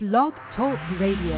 Blog Talk Radio.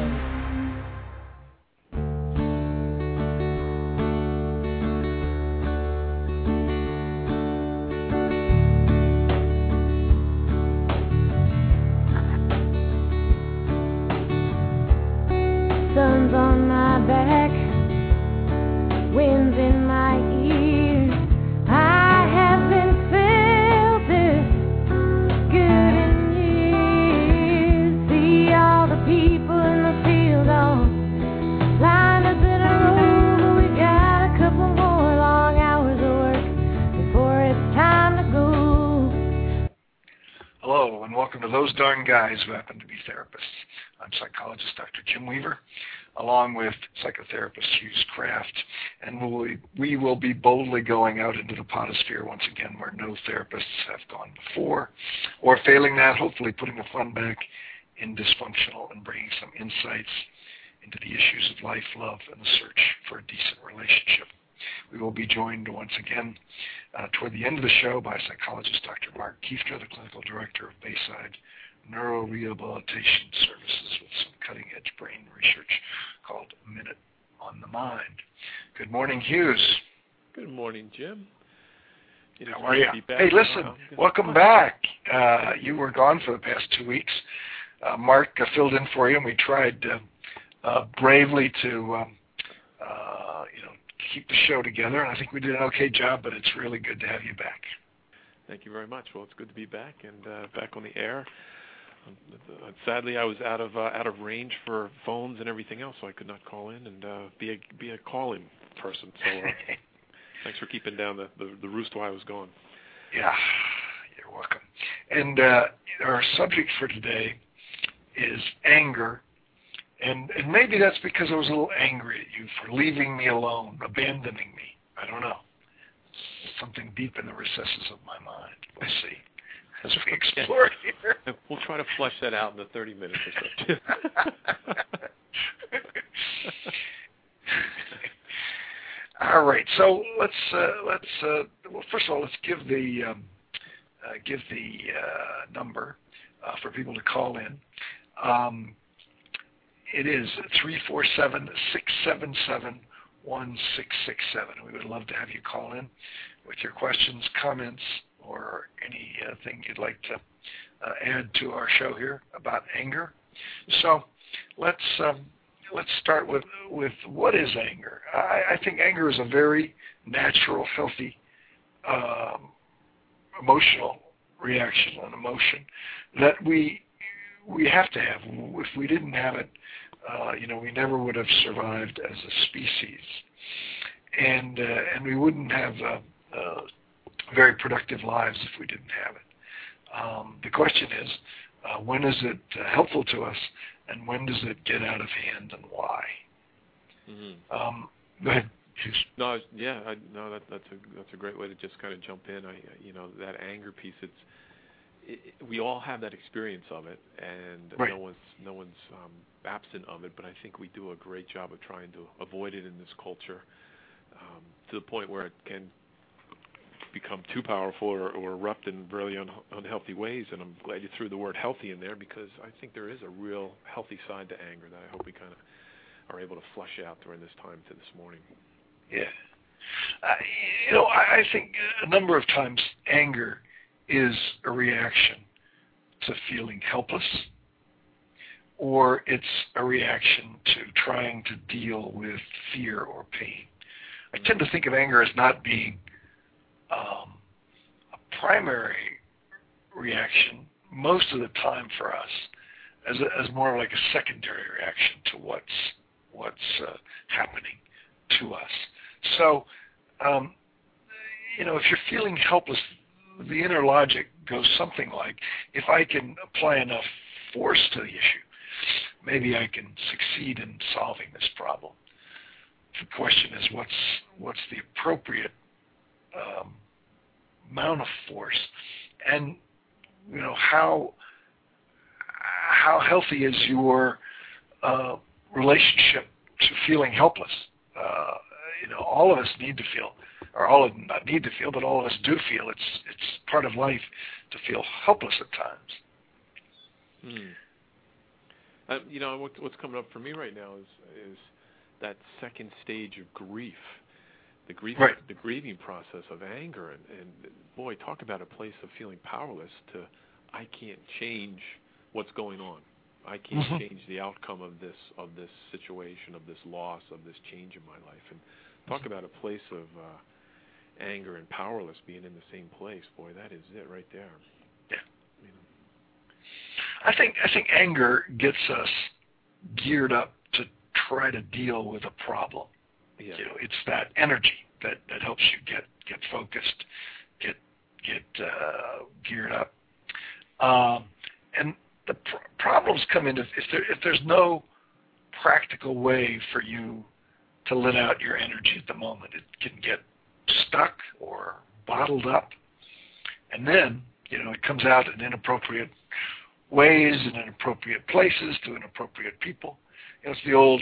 Sun's on my back, winds in my ears. I haven't felt this good in years. See all the people in the field all lined up in a row, but we got a couple more long hours of work before it's time to go. Hello, and welcome to Those Darn Guys Who Happen to Be Therapists. I'm psychologist Dr. Jim Weaver, along with psychotherapist Hughes Kraft, and we will be boldly going out into the potosphere once again where no therapists have gone before, or failing that, hopefully putting the fun back in dysfunctional and bringing some insights into the issues of life, love, and the search for a decent relationship. We will be joined once again toward the end of the show by psychologist Dr. Mark Kiefner, the clinical director of Bayside Neurorehabilitation Services, with some cutting-edge brain research called Minute on the Mind. Good morning, Hughes. Good morning, Jim. How are you? Hey, listen, welcome back. You were gone for the past 2 weeks. Mark filled in for you, and we tried bravely to keep the show together, and I think we did an okay job, but it's really good to have you back. Thank you very much. Well, it's good to be back and back on the air. Sadly, I was out of range for phones and everything else, so I could not call in and be a calling person. So thanks for keeping down the roost while I was gone. Yeah, you're welcome. And our subject for today is anger. And maybe that's because I was a little angry at you for leaving me alone, abandoning me. I don't know. Something deep in the recesses of my mind. We'll see as we explore here. We'll try to flush that out in the 30 minutes or so. All right. So let's well, first of all, let's give the number for people to call in. It is 347-677-1667. We would love to have you call in with your questions, comments, or anything you'd like to add to our show here about anger. So let's start with what is anger. I think anger is a very natural, healthy emotional reaction, an emotion that we have to have. If we didn't have it, we never would have survived as a species, and we wouldn't have very productive lives if we didn't have it. The question is, when is it helpful to us, and when does it get out of hand, and why? Mm-hmm. Go ahead. No, yeah, that's a great way to just kind of jump in. That anger piece. We all have that experience of it, and right. no one's absent of it. But I think we do a great job of trying to avoid it in this culture, to the point where it can become too powerful or erupt in really unhealthy ways. And I'm glad you threw the word healthy in there, because I think there is a real healthy side to anger that I hope we kind of are able to flush out during this time to this morning. Yeah. I think a number of times anger is a reaction to feeling helpless, or it's a reaction to trying to deal with fear or pain. I tend to think of anger as not being a primary reaction most of the time for us, as more like a secondary reaction to what's happening to us. So, if you're feeling helpless, the inner logic goes something like, if I can apply enough force to the issue, maybe I can succeed in solving this problem. The question is, what's the appropriate amount of force, and how healthy is your relationship to feeling helpless? All of us need to feel, or not need to feel, but all of us do feel. It's part of life to feel helpless at times. What's coming up for me right now is that second stage of grief, the grieving process of anger, and boy, talk about a place of feeling powerless. I can't change what's going on. I can't change the outcome of this situation, of this loss, of this change in my life. And talk about a place of anger and powerless being in the same place. Boy, that is it right there. Yeah. I think anger gets us geared up to try to deal with a problem. Yeah. It's that energy that helps you get focused, get geared up. And the problems come in if there's no practical way for you to let out your energy at the moment. It can get stuck or bottled up, and then it comes out in inappropriate ways, in inappropriate places, to inappropriate people. It's the old,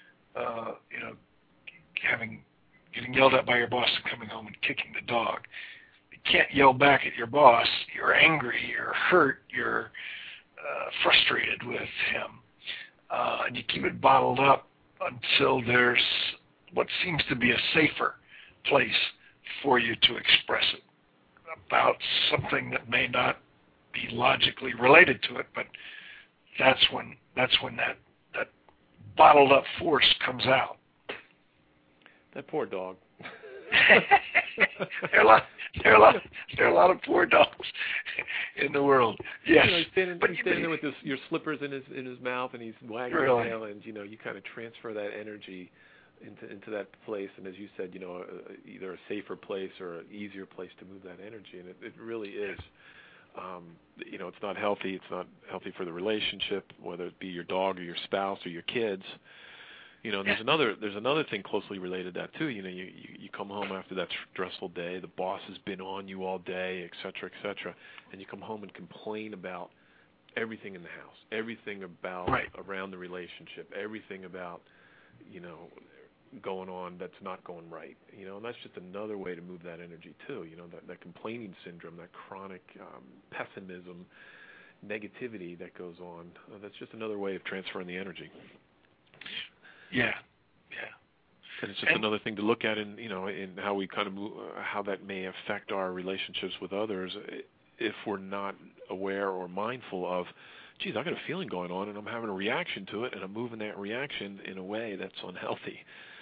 getting yelled at by your boss and coming home and kicking the dog. You can't yell back at your boss. You're angry. You're hurt. You're frustrated with him, and you keep it bottled up until there's what seems to be a safer place for you to express it about something that may not be logically related to it, but that's when that bottled up force comes out. That poor dog. There are a lot of poor dogs in the world. Yes, he's standing there with your slippers in his mouth, and he's wagging his tail, and you kind of transfer that energy into that place, and as you said, either a safer place or an easier place to move that energy, and it really is. It's not healthy. It's not healthy for the relationship, whether it be your dog or your spouse or your kids. There's another thing closely related to that too. You come home after that stressful day. The boss has been on you all day, et cetera, and you come home and complain about everything in the house, everything about around the relationship, everything about going on that's not going right. And that's just another way to move that energy too. That complaining syndrome, that chronic pessimism, negativity that goes on. That's just another way of transferring the energy. Yeah. And it's just another thing to look at in how we kind of how that may affect our relationships with others if we're not aware or mindful of, geez, I got a feeling going on and I'm having a reaction to it and I'm moving that reaction in a way that's unhealthy.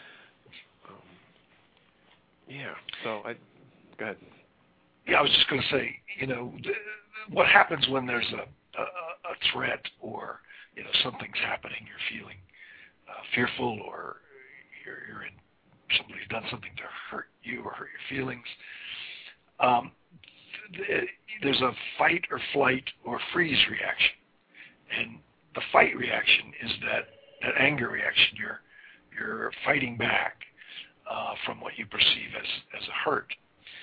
So go ahead. Yeah, I was just going to say, what happens when there's a threat or something's happening, you're feeling fearful, or you're in, somebody's done something to hurt you or hurt your feelings. There's a fight or flight or freeze reaction, and the fight reaction is that anger reaction. You're fighting back from what you perceive as a hurt.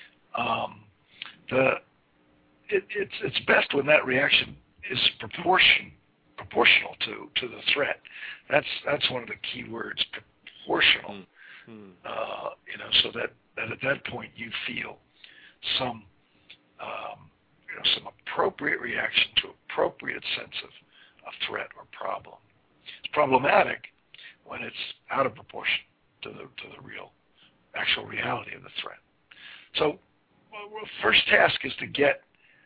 It's best when that reaction is proportional to the threat. That's one of the key words, proportional. So that at that point you feel some appropriate reaction to appropriate sense of threat or problem. It's problematic when it's out of proportion to the real, actual reality of the threat. So, first task is to get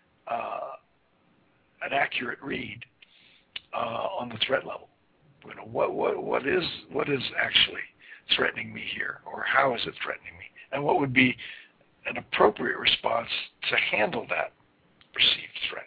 an accurate read on the threat level. What is actually threatening me here, or how is it threatening me, and what would be an appropriate response to handle that perceived threat.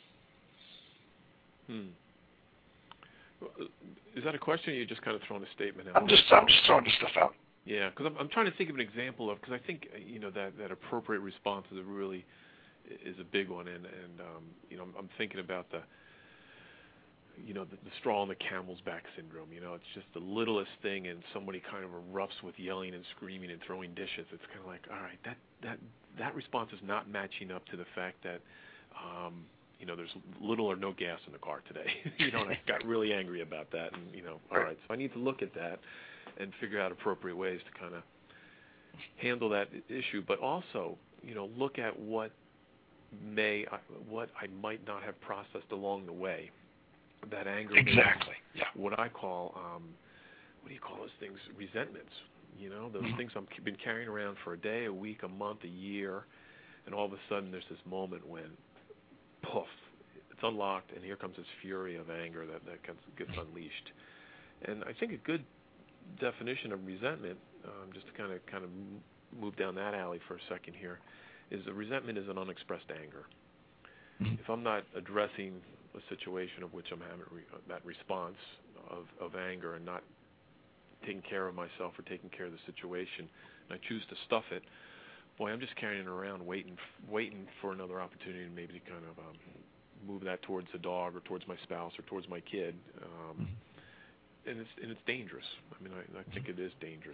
Is that a question, or are you just kind of throwing a statement out? I'm just throwing the stuff out. Yeah, because I'm trying to think of an example of, because I think that appropriate response is a big one, and I'm thinking about the straw on the camel's back syndrome. It's just the littlest thing, and somebody kind of erupts with yelling and screaming and throwing dishes. It's kind of like, all right, that response is not matching up to the fact that there's little or no gas in the car today. And I got really angry about that, and all right, so I need to look at that and figure out appropriate ways to kind of handle that issue, but also look at what I might not have processed along the way. That anger what I call, what do you call those things? Resentments. You know, those things I've been carrying around for a day, a week, a month, a year, and all of a sudden there's this moment when, poof, it's unlocked, and here comes this fury of anger that gets unleashed. And I think a good definition of resentment, just to kind of move down that alley for a second here, is a resentment is an unexpressed anger. If I'm not addressing a situation of which I'm having that response of anger and not taking care of myself or taking care of the situation, and I choose to stuff it, boy, I'm just carrying it around, waiting for another opportunity, and maybe to kind of move that towards the dog or towards my spouse or towards my kid. And it's dangerous. I mean, I think it is dangerous.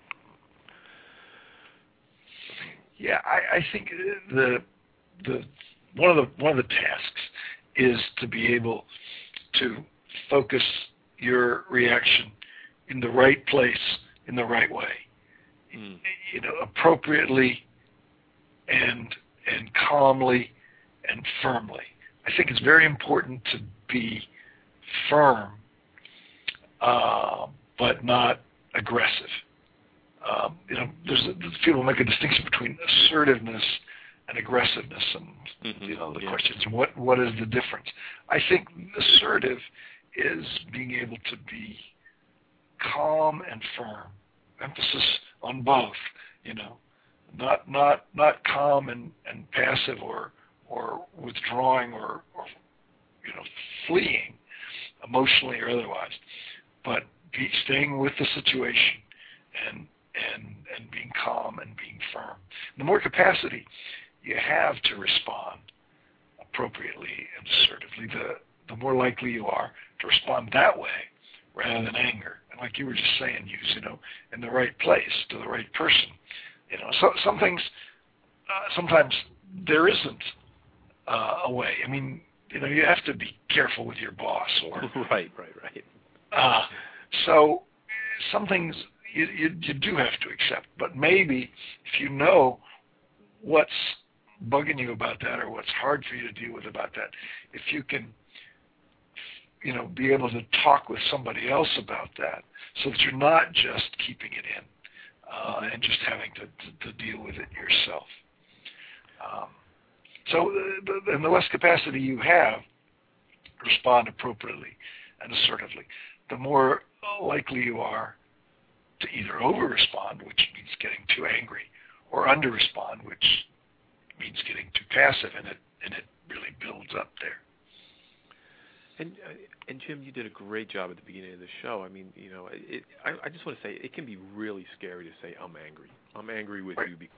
Yeah, I think the one of the tasks is to be able to focus your reaction in the right place, in the right way, you know, appropriately and calmly and firmly. I think it's very important to be firm, but not aggressive. You know, people make a distinction between assertiveness and aggressiveness, and you know, the questions, what is the difference? I think assertive is being able to be calm and firm. Emphasis on both. You know, not calm and passive or withdrawing or you know, fleeing emotionally or otherwise, but staying with the situation and being calm and being firm. The more capacity you have to respond appropriately and assertively, the more likely you are to respond that way rather than anger. And like you were just saying, you know, in the right place to the right person. You know, so some things sometimes there isn't a way. I mean, you know, you have to be careful with your boss or right. So some things you do have to accept, but maybe if you know what's bugging you about that or what's hard for you to deal with about that, if you can, you know, be able to talk with somebody else about that so that you're not just keeping it in and just having to deal with it yourself. So the less capacity you have to respond appropriately and assertively, the more likely you are to either over-respond, which means getting too angry, or under-respond, which means getting too passive, and it really builds up there. And Jim, you did a great job at the beginning of the show. I mean, you know, I just want to say it can be really scary to say I'm angry. I'm angry with you because ...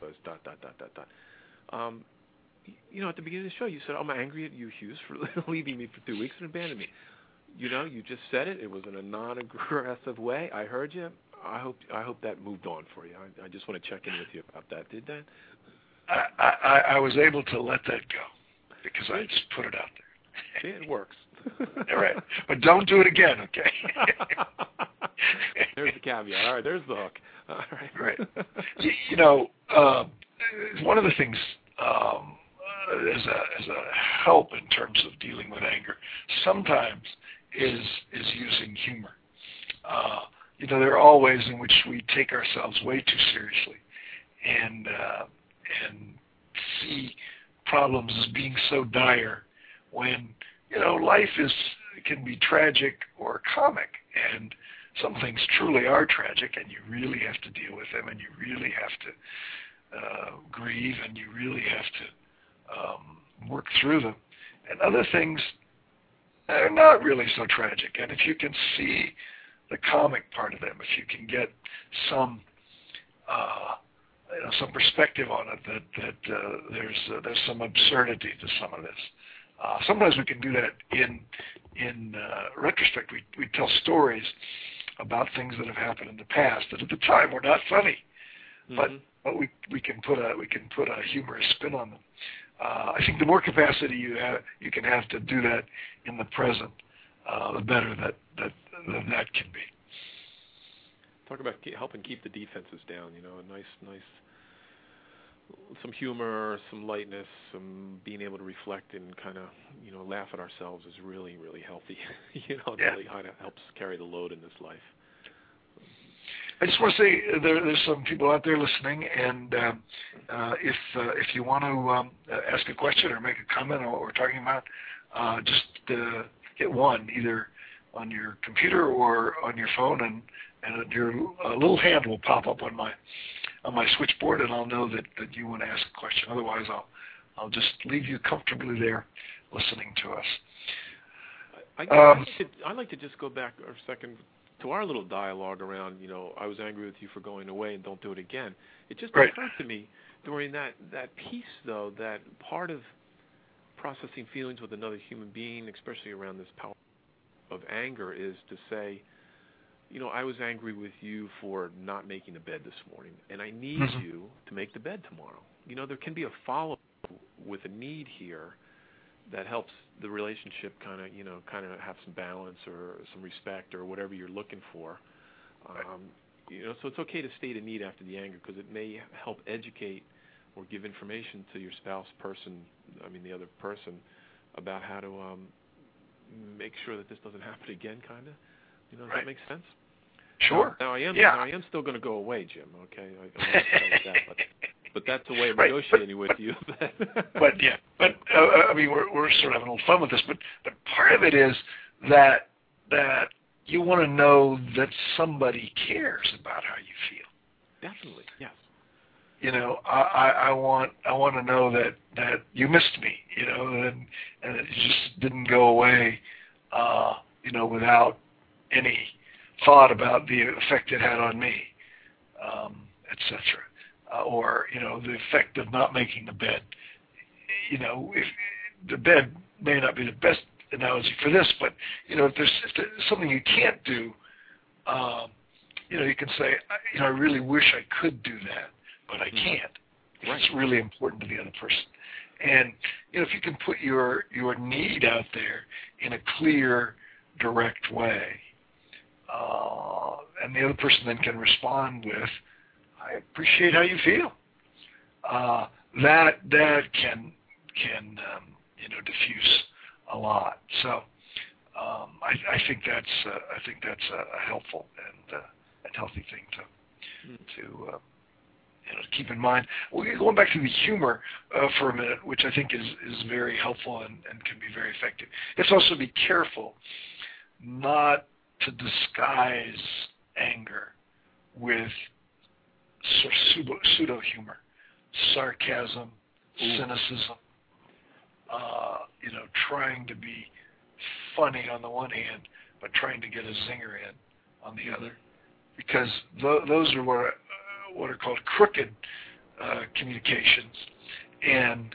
You know, at the beginning of the show, you said, I'm angry at you, Hughes, for leaving me for 2 weeks and abandoning me. You know, you just said it. It was in a non-aggressive way. I heard you. I hope that moved on for you. I just want to check in with you about that. Did that? I was able to let that go because I just put it out there. See, it works. All right. But don't do it again, okay? There's the caveat. All right, there's the hook. All right. You know, one of the things as a help in terms of dealing with anger sometimes is using humor. You know, there are all ways in which we take ourselves way too seriously and see problems as being so dire when, you know, life can be tragic or comic, and some things truly are tragic, and you really have to deal with them, and you really have to grieve, and you really have to work through them. And other things are not really so tragic, and if you can see the comic part of them, if you can get some some perspective on it, that there's some absurdity to some of this. Sometimes we can do that in retrospect. We tell stories about things that have happened in the past that at the time were not funny, but we can put a humorous spin on them. I think the more capacity you can have to do that in the present, the better that can be. Talk about helping keep the defenses down. You know, a nice some humor, some lightness, some being able to reflect and kind of, laugh at ourselves is really, really healthy. It really kind of helps carry the load in this life. I just want to say there's some people out there listening, and if you want to ask a question or make a comment on what we're talking about, just hit one, either on your computer or on your phone, and your little hand will pop up on my switchboard, and I'll know that you want to ask a question. Otherwise, I'll just leave you comfortably there listening to us. I'd like to just go back a second to our little dialogue around, I was angry with you for going away and don't do it again. It just occurred to me during that piece, though, that part of processing feelings with another human being, especially around this power of anger, is to say, I was angry with you for not making the bed this morning, and I need you to make the bed tomorrow. There can be a follow-up with a need here that helps the relationship kind of have some balance or some respect or whatever you're looking for. So it's okay to state a need after the anger, because it may help educate or give information to your spouse the other person, about how to make sure that this doesn't happen again, kind of. Does that make sense? Sure. Now I am still going to go away, Jim. Okay, I won't tell you that, but that's a way of negotiating with you. But we're sort of having a little fun with this. But part of it is that you want to know that somebody cares about how you feel. Definitely, yes. I want to know that you missed me. And it just didn't go away. Without any thought about the effect it had on me, etc. Or the effect of not making the bed. If the bed may not be the best analogy for this, but if there's something you can't do, you can say, I really wish I could do that, but I can't. Right. It's really important to the other person. And if you can put your need out there in a clear, direct way, and the other person then can respond with, I appreciate how you feel. That can diffuse a lot. So I think that's a helpful and healthy thing to keep in mind. Going back to the humor for a minute, which I think is very helpful and can be very effective. It's also be careful not to disguise anger with sort of pseudo-humor, sarcasm, cynicism, trying to be funny on the one hand, but trying to get a zinger in on the other. Because those are what are called crooked communications, and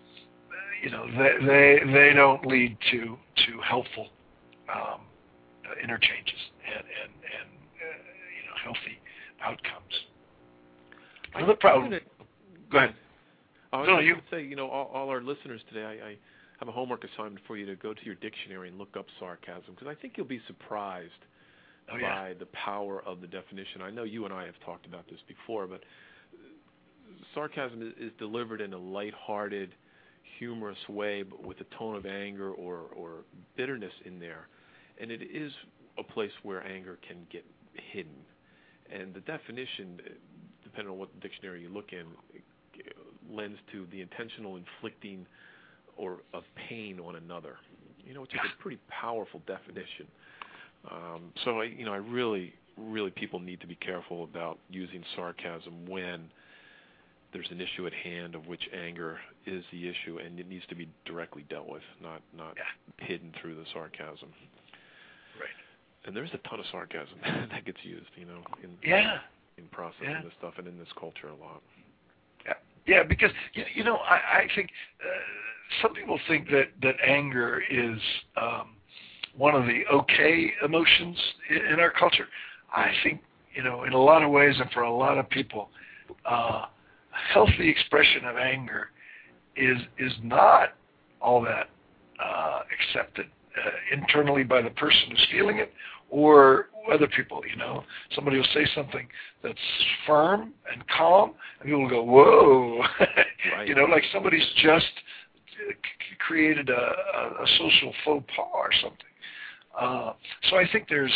they don't lead to helpful interchanges and healthy outcomes. Another problem. Go ahead. I was going to say, all our listeners today, I have a homework assignment for you to go to your dictionary and look up sarcasm, because I think you'll be surprised by the power of the definition. I know you and I have talked about this before, but sarcasm is delivered in a lighthearted, humorous way, but with a tone of anger or bitterness in there. And it is a place where anger can get hidden. And the definition, depending on what dictionary you look in, lends to the intentional inflicting of pain on another, which is a pretty powerful definition. So I really people need to be careful about using sarcasm when there's an issue at hand of which anger is the issue, and it needs to be directly dealt with, not hidden through the sarcasm. Right. And there's a ton of sarcasm that gets used, in processing this stuff and in this culture a lot. Yeah, because I think some people think that anger is one of the okay emotions in our culture. I think in a lot of ways and for a lot of people, healthy expression of anger is not all that accepted internally by the person who's feeling it, or other people, Somebody will say something that's firm and calm, and people will go, whoa, Right. Like somebody's just created a social faux pas or something. So I think there's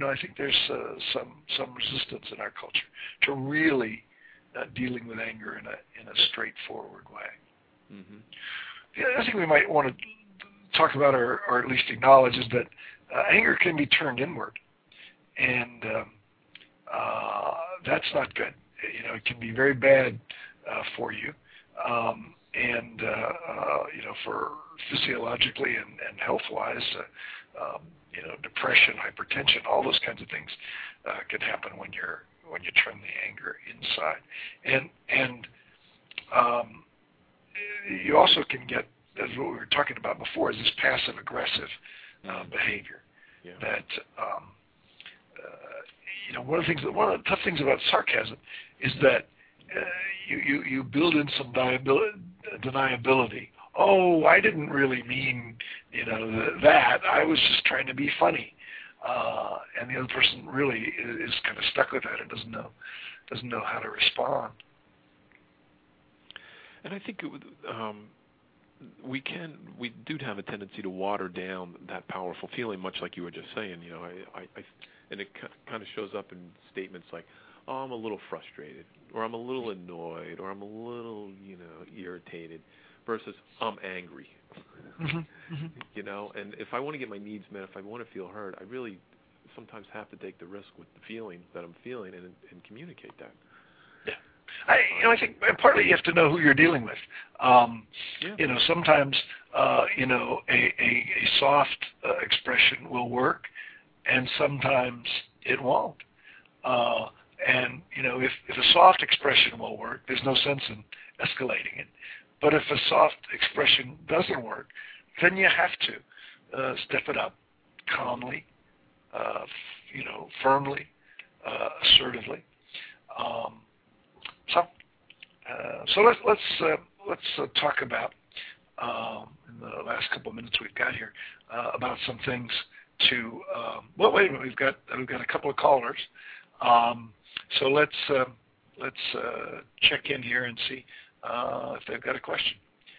some resistance in our culture to really dealing with anger in a straightforward way. Mm-hmm. The other thing we might want to talk about, or at least acknowledge, is that anger can be turned inward, and that's not good. It can be very bad for you, and for physiologically and health-wise, depression, hypertension, all those kinds of things can happen when you turn the anger inside, and you also can get, as what we were talking about before, is this passive-aggressive behavior. Yeah. That one of the tough things about sarcasm is that you build in some deniability. Oh, I didn't really mean that. I was just trying to be funny, and the other person really is kind of stuck with that and doesn't know how to respond. And I think we do have a tendency to water down that powerful feeling, much like you were just saying. And it kind of shows up in statements like, "Oh, I'm a little frustrated," or "I'm a little annoyed," or "I'm a little, irritated," versus "I'm angry." Mm-hmm. And if I want to get my needs met, if I want to feel heard, I really sometimes have to take the risk with the feeling that I'm feeling and communicate that. I think partly you have to know who you're dealing with. Sometimes a soft expression will work, and sometimes it won't. And if a soft expression will work, there's no sense in escalating it. But if a soft expression doesn't work, then you have to step it up calmly, firmly, assertively. So let's talk about in the last couple of minutes we've got here about some things to. Well, wait a minute. We've got a couple of callers. So let's check in here and see if they've got a question.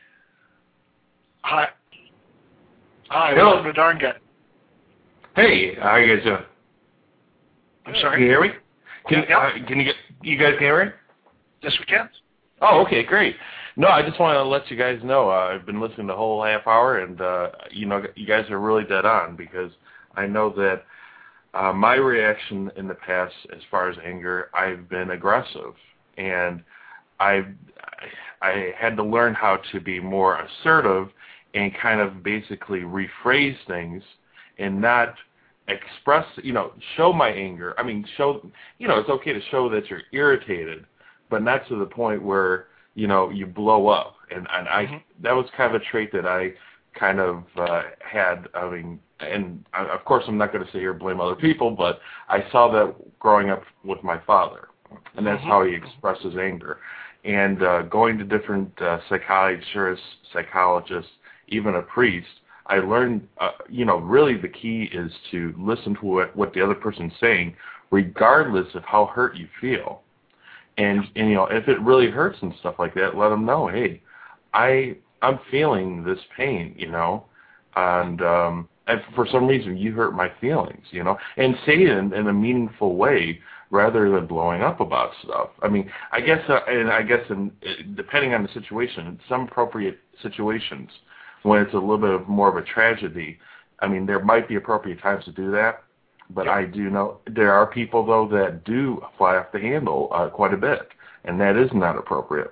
Hi. Welcome to Darn Guy. Hey, how you guys doing? I'm sorry. Can you hear me? Yeah. You guys hear me? Yes, we can. Oh, okay, great. No, I just want to let you guys know I've been listening the whole half hour, and you guys are really dead on, because I know that my reaction in the past, as far as anger, I've been aggressive, and I had to learn how to be more assertive and kind of basically rephrase things and not express, show my anger. I mean, it's okay to show that you're irritated, but not to the point where, you blow up. And that was kind of a trait that I kind of had. I mean, and of course I'm not going to sit here and blame other people, but I saw that growing up with my father, and that's how he expresses anger. And going to different psychologists, even a priest, I learned, really the key is to listen to what the other person's saying, regardless of how hurt you feel. And if it really hurts and stuff like that, let them know, hey, I'm feeling this pain, and for some reason you hurt my feelings, and say it in a meaningful way rather than blowing up about stuff. I mean, I guess depending on the situation, in some appropriate situations, when it's a little bit of more of a tragedy, I mean, there might be appropriate times to do that. But I do know there are people, though, that do fly off the handle quite a bit, and that is not appropriate.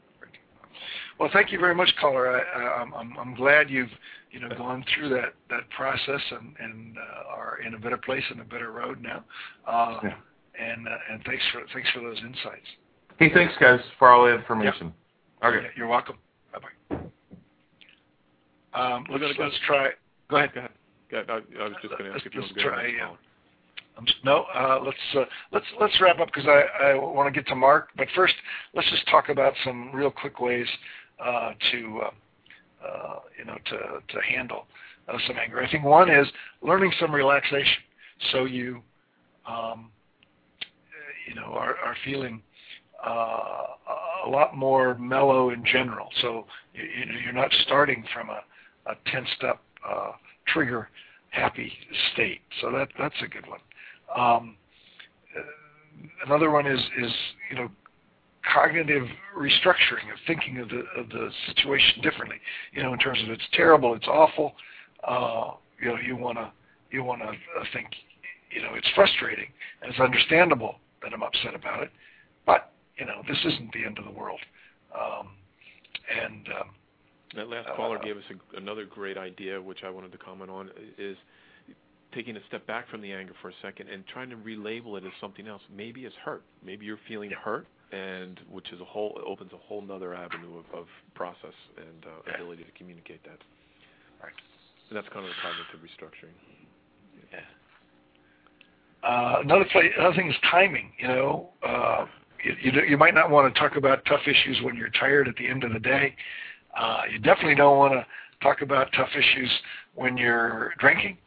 Well, thank you very much, caller. I'm glad you've gone through that process and are in a better place and a better road now. And thanks for those insights. Hey, thanks, guys, for all the information. Yep. Okay, you're welcome. Bye bye. Let's try. Go ahead. I was just going to ask if you want to go. Let's wrap up, because I want to get to Mark. But first, let's just talk about some real quick ways to handle some anger. I think one is learning some relaxation. So you are feeling a lot more mellow in general. So you're not starting from a tensed up, trigger happy state. So that's a good one. Another one is cognitive restructuring, of thinking of the situation differently. In terms of it's terrible, it's awful. You want to think, it's frustrating and it's understandable that I'm upset about it, but this isn't the end of the world. That last caller gave us another great idea, which I wanted to comment on, is taking a step back from the anger for a second and trying to relabel it as something else. Maybe it's hurt. Maybe you're feeling hurt, and which is opens a whole nother avenue of process and ability to communicate that. Right. And that's kind of the cognitive restructuring. Yeah. Another thing is timing. You might not want to talk about tough issues when you're tired at the end of the day. You definitely don't want to talk about tough issues when you're drinking.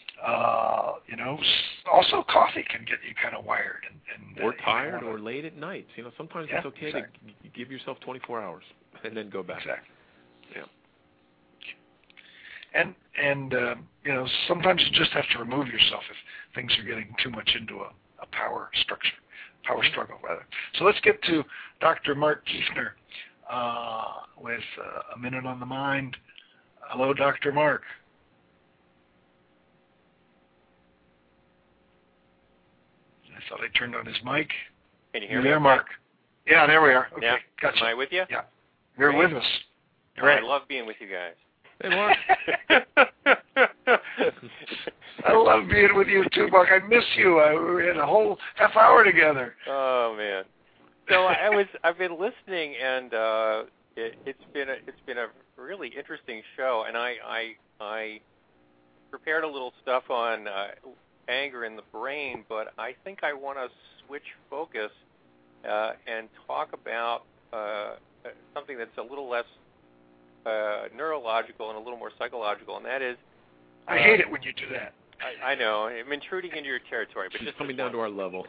Also coffee can get you kind of wired. Or tired or late at night. Sometimes it's okay to give yourself 24 hours and then go back. Exactly. Yeah. And sometimes you just have to remove yourself if things are getting too much into a power struggle, rather. So let's get to Dr. Mark Kiefner with A Minute on the Mind. Hello, Dr. Mark. I thought I turned on his mic. Can you hear me? There, Mark. Yeah, there we are. Okay, yeah. gotcha. Am I with you? Yeah. You're Great. with us. Right. I love being with you guys. Hey, Mark. I love being with you too, Mark. I miss you. We had a whole half hour together. Oh man. So I've been listening, and it's been a really interesting show. And I prepared a little stuff on anger in the brain, but I think I want to switch focus and talk about something that's a little less neurological and a little more psychological, and that is... I hate it when you do that. I know. I'm intruding into your territory, but She's just coming down to our level.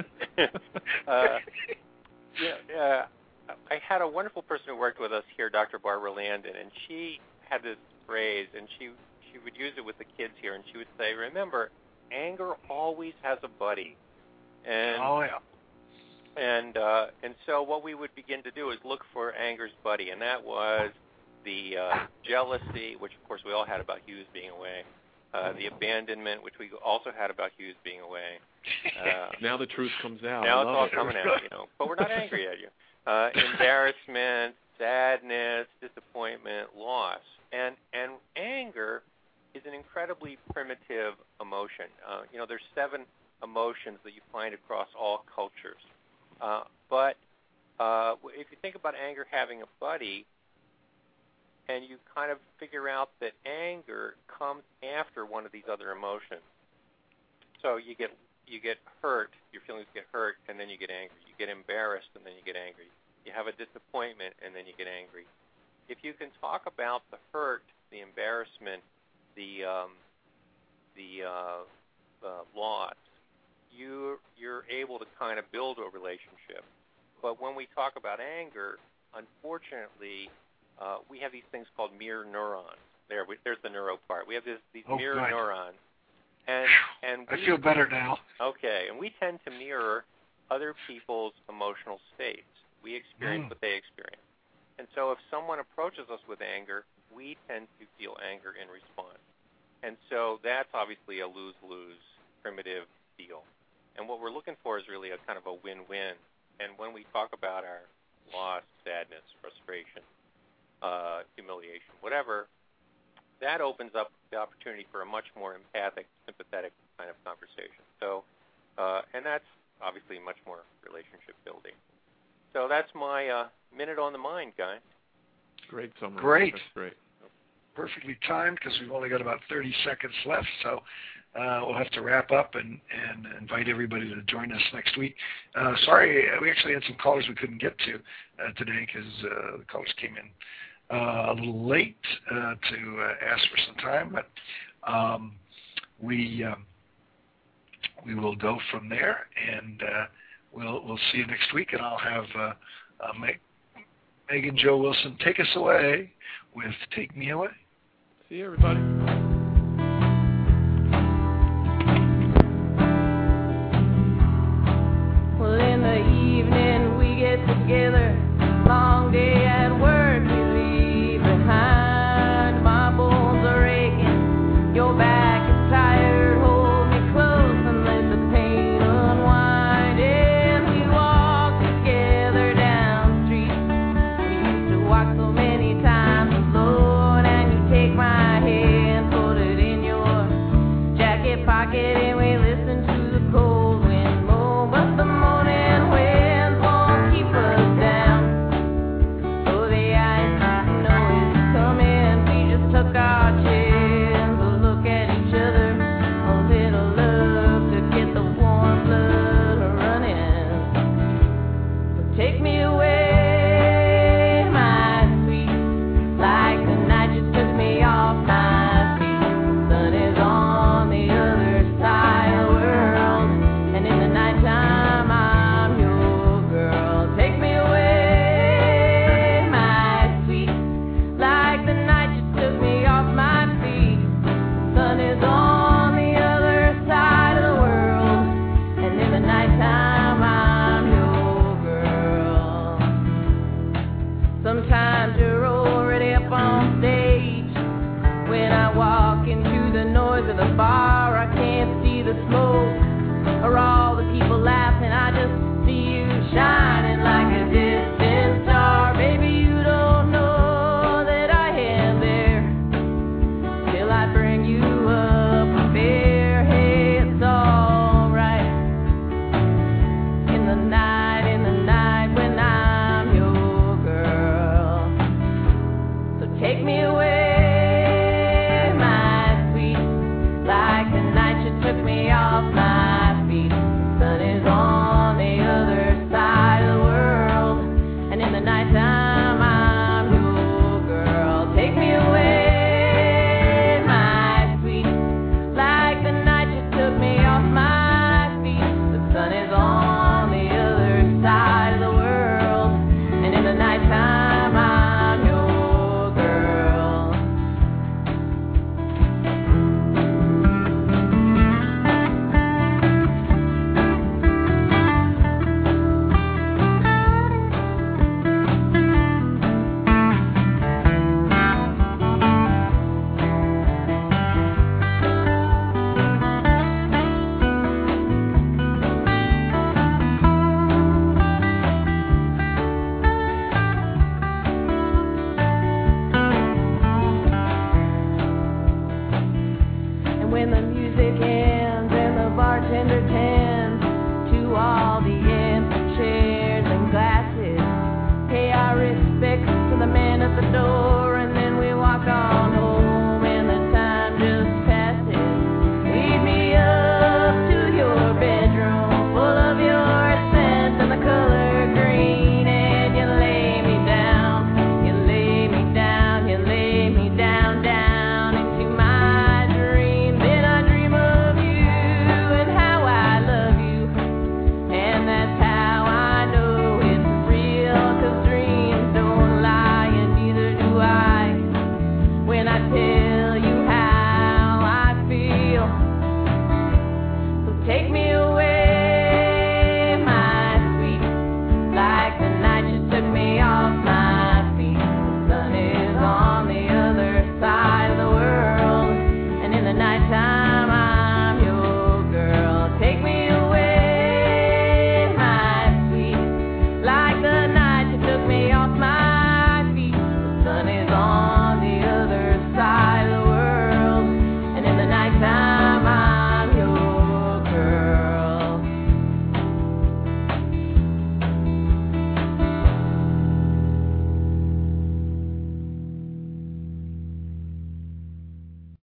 I had a wonderful person who worked with us here, Dr. Barbara Landon, and she had this phrase, and she would use it with the kids here, and she would say, remember, anger always has a buddy. And, oh, yeah. And so what we would begin to do is look for anger's buddy, and that was the jealousy, which of course we all had about Hughes being away, the abandonment, which we also had about Hughes being away. Now the truth comes out. Now it's all coming out, but we're not angry at you. Embarrassment, sadness, disappointment, loss, and anger is an incredibly primitive emotion. There's 7 emotions that you find across all cultures. But if you think about anger having a buddy, and you kind of figure out that anger comes after one of these other emotions. So you get hurt, your feelings get hurt, and then you get angry. You get embarrassed, and then you get angry. You have a disappointment, and then you get angry. If you can talk about the hurt, the embarrassment, the loss, you're able to kind of build a relationship. But when we talk about anger, unfortunately, we have these things called mirror neurons. There's the neuro part. We have these mirror neurons. And I feel better now. Okay, and we tend to mirror other people's emotional states. We experience what they experience. And so if someone approaches us with anger, we tend to feel anger in response. And so that's obviously a lose-lose primitive deal. And what we're looking for is really a kind of a win-win. And when we talk about our loss, sadness, frustration, humiliation, whatever, that opens up the opportunity for a much more empathic, sympathetic kind of conversation. So, and that's obviously much more relationship building. So that's my minute on the mind, guys. Great summary. Great. That's great. Perfectly timed because we've only got about 30 seconds left. So we'll have to wrap up and invite everybody to join us next week. Sorry, we actually had some callers we couldn't get to today because the callers came in a little late to ask for some time, but we we will go from there, and we'll see you next week, and I'll have Megan Jo Wilson take us away with Take Me Away. See you, everybody. Well, in the evening we get together, long day at work you leave behind. My bones are aching, your back is tired, hold me close and let the pain unwind. And we walk together down the street, we used to walk so many times alone. And you take my hand, put it in your jacket pocket, and we listen to the cold wind moan. But the morning winds won't keep us down, so the ice know is coming. We just took our chance to look at each other, a little love to get the warm blood running. So take me away, my sweet, like the night you took me off my feet. The sun is on the other side of the world, and in the nighttime I'm your girl. Take me away, my sweet, like the night you took me off my feet. The sun is on the other side of the world, and in the nighttime I'm your girl. Sometimes you're already up on stage. When I walk into the noise of the bar, I can't see the smoke or all the people laughing. I just see you shining like a distant star. Baby, you don't know that I am there till I bring you up a beer. Hey, it's alright. In the night when I'm your girl. So take me away, my sweet, like the night you took me off my feet. The sun is on the other side of the world, and in the nighttime I'm your girl. Take me away, my sweet, like the night you took me off my feet. The sun is on the other side of the world, and in the nighttime I'm your girl. And when the music ends and the bartender tends to all the empty chairs and glasses, pay our respects to the man at the door, and then we walk on home and the time just passes. Lead me up to your bedroom full of your scent and the color green, and you lay me down, you lay me down, you lay me down, down into my dream. Then I dream of you and how I love you, and that's how I know it's real, 'cause dreams don't lie and neither do I. When I tell you how I feel, so take me